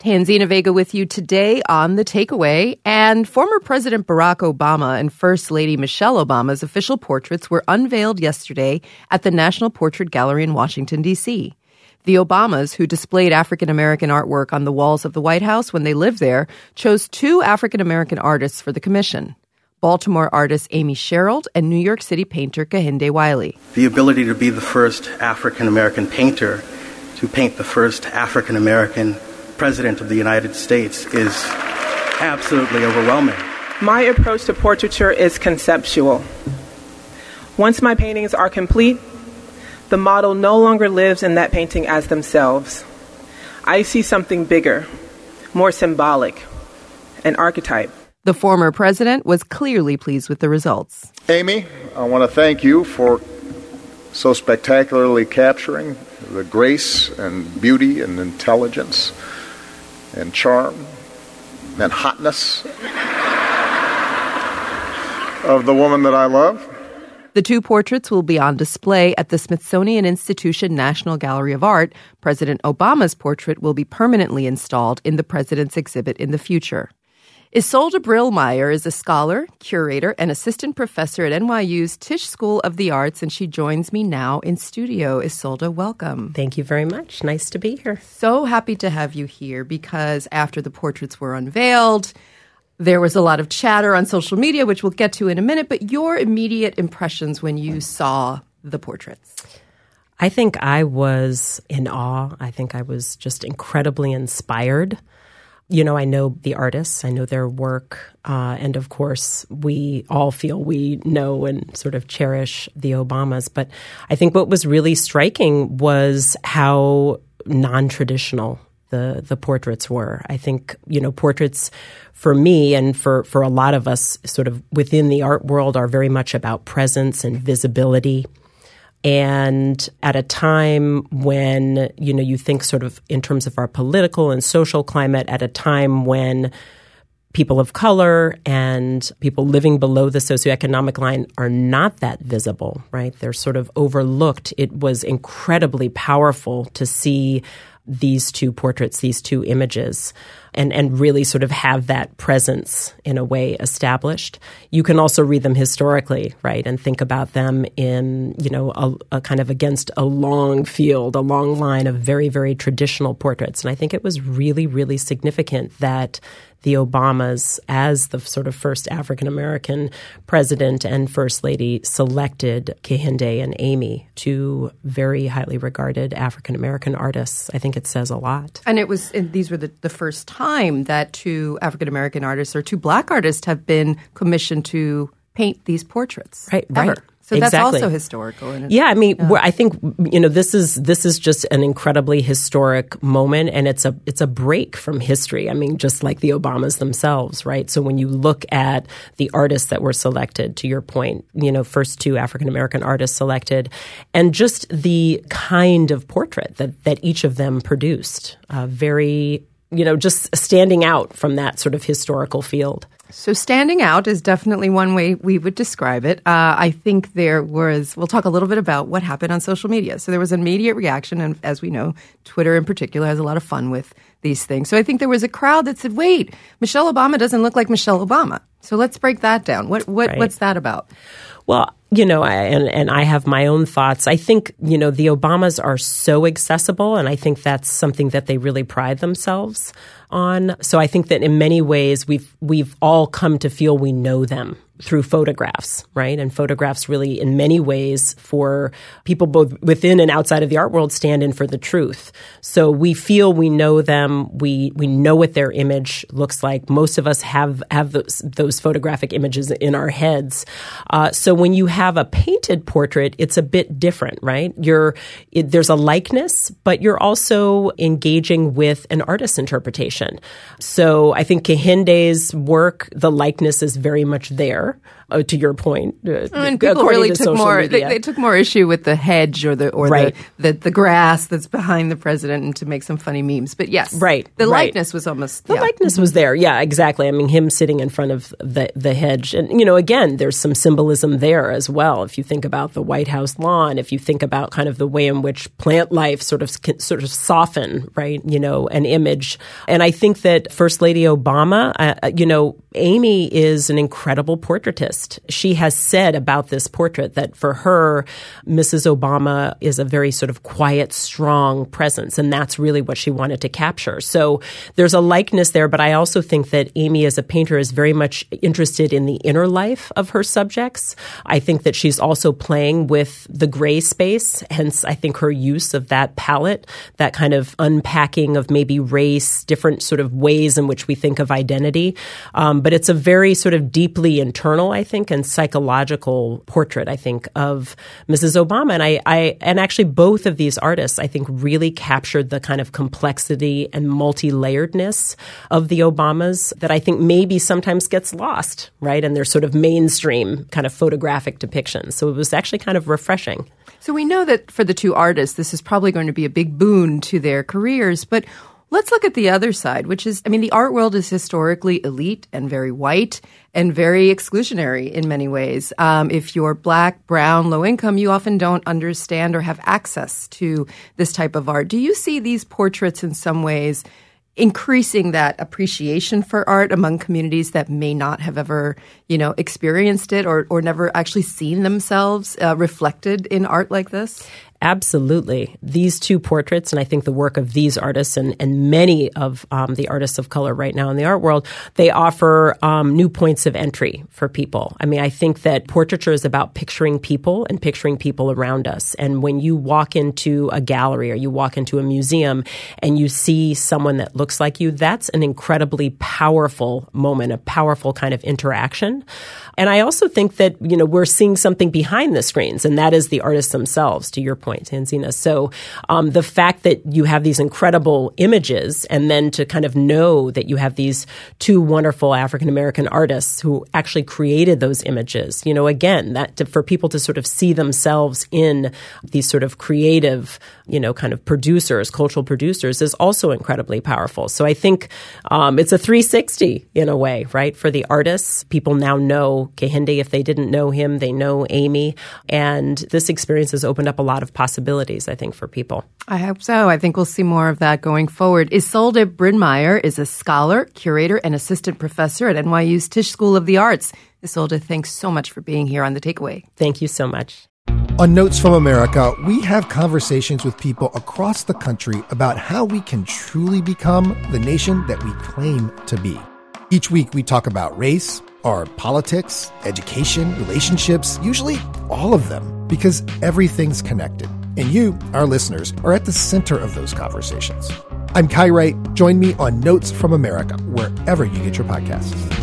Tanzina Vega with you today on The Takeaway. And former President Barack Obama and First Lady Michelle Obama's official portraits were unveiled yesterday at the National Portrait Gallery in Washington, D.C. The Obamas, who displayed African-American artwork on the walls of the White House when they lived there, chose two African-American artists for the commission: Baltimore artist Amy Sherald and New York City painter Kehinde Wiley. The ability to be the first African-American painter to paint the first African-American President of the United States is absolutely overwhelming. My approach to portraiture is conceptual. Once my paintings are complete, the model no longer lives in that painting as themselves. I see something bigger, more symbolic, an archetype. The former president was clearly pleased with the results. Amy, I want to thank you for so spectacularly capturing the grace and beauty and intelligence and charm and hotness of the woman that I love. The two portraits will be on display at the Smithsonian Institution National Gallery of Art. President Obama's portrait will be permanently installed in the president's exhibit in the future. Isolde Brillmeyer is a scholar, curator, and assistant professor at NYU's Tisch School of the Arts, and she joins me now in studio. Isolde, welcome. Thank you very much. Nice to be here. So happy to have you here because after the portraits were unveiled, there was a lot of chatter on social media, which we'll get to in a minute, but your immediate impressions when you saw the portraits? I think I was in awe. I think I was just incredibly inspired. You know, I know the artists, I know their work, and of course, we all feel we know and sort of cherish the Obamas. But I think what was really striking was how non-traditional the portraits were. I think, you know, portraits for me and for a lot of us sort of within the art world are very much about presence and visibility. And at a time when, you know, you think sort of in terms of our political and social climate, at a time when people of color and people living below the socioeconomic line are not that visible, right? They're sort of overlooked. It was incredibly powerful to see these two portraits, these two images, and really sort of have that presence in a way established. You can also read them historically, right, and think about them in, you know, a kind of against a long field, a long line of very, very traditional portraits. And I think it was really, really significant that the Obamas, as the sort of first African-American president and first lady, selected Kehinde and Amy, two very highly regarded African-American artists. I think it says a lot. And these were the first time that two African-American artists or two black artists have been commissioned to paint these portraits. Right. Ever. So exactly. That's also historical. Yeah, I mean, I think, you know, this is just an incredibly historic moment, and it's a break from history. I mean, just like the Obamas themselves, right? So when you look at the artists that were selected, to your point, you know, first two African-American artists selected, and just the kind of portrait that each of them produced, very, you know, just standing out from that sort of historical field. So standing out is definitely one way we would describe it. I think we'll talk a little bit about what happened on social media. So there was an immediate reaction, and as we know, Twitter in particular has a lot of fun with these things. So I think there was a crowd that said, wait, Michelle Obama doesn't look like Michelle Obama. So let's break that down. What's that about? Well, you know, I have my own thoughts. I think, you know, the Obamas are so accessible, and I think that's something that they really pride themselves on. So I think that in many ways we've all come to feel we know them through photographs, right? And photographs really, in many ways, for people both within and outside of the art world, stand in for the truth. So we feel we know them. We know what their image looks like. Most of us have those photographic images in our heads. So when you have a painted portrait, it's a bit different, right? There's a likeness, but you're also engaging with an artist's interpretation. So I think Kehinde's work, the likeness is very much there. to your point. And people really took more. They took more issue with the hedge or the grass that's behind the president, and to make some funny memes. But yes, the likeness was almost the likeness was there. Yeah, exactly. I mean, him sitting in front of the hedge, and again, there's some symbolism there as well. If you think about the White House lawn, if you think about kind of the way in which plant life sort of soften, right? An image, and I think that First Lady Obama, Amy is an incredible portraitist. She has said about this portrait that for her, Mrs. Obama is a very sort of quiet, strong presence, and that's really what she wanted to capture. So there's a likeness there, but I also think that Amy as a painter is very much interested in the inner life of her subjects. I think that she's also playing with the gray space, hence I think her use of that palette, that kind of unpacking of maybe race, different sort of ways in which we think of identity. But it's a very sort of deeply internal, I think, and psychological portrait, I think, of Mrs. Obama. And actually both of these artists, I think, really captured the kind of complexity and multi-layeredness of the Obamas that I think maybe sometimes gets lost, right? And their sort of mainstream kind of photographic depictions. So it was actually kind of refreshing. So we know that for the two artists, this is probably going to be a big boon to their careers, but let's look at the other side, which is, the art world is historically elite and very white and very exclusionary in many ways. If you're Black, brown, low income, you often don't understand or have access to this type of art. Do you see these portraits in some ways increasing that appreciation for art among communities that may not have ever, experienced it or never actually seen themselves reflected in art like this? Absolutely. These two portraits, and I think the work of these artists and many of the artists of color right now in the art world, they offer new points of entry for people. I think that portraiture is about picturing people and picturing people around us. And when you walk into a gallery or you walk into a museum and you see someone that looks like you, that's an incredibly powerful moment, a powerful kind of interaction. And I also think that, we're seeing something behind the screens, and that is the artists themselves, to your point, Tanzina. So the fact that you have these incredible images and then to kind of know that you have these two wonderful African-American artists who actually created those images, again, for people to sort of see themselves in these sort of creative, kind of producers, cultural producers is also incredibly powerful. So I think it's a 360 in a way, right? For the artists, people now know Kehinde. If they didn't know him, they know Amy. And this experience has opened up a lot of possibilities, I think, for people. I hope so. I think we'll see more of that going forward. Isolde Brynmeijer is a scholar, curator, and assistant professor at NYU's Tisch School of the Arts. Isolde, thanks so much for being here on The Takeaway. Thank you so much. On Notes from America, we have conversations with people across the country about how we can truly become the nation that we claim to be. Each week, we talk about race, our politics, education, relationships, usually all of them, because everything's connected. And you, our listeners, are at the center of those conversations. I'm Kai Wright. Join me on Notes from America, wherever you get your podcasts.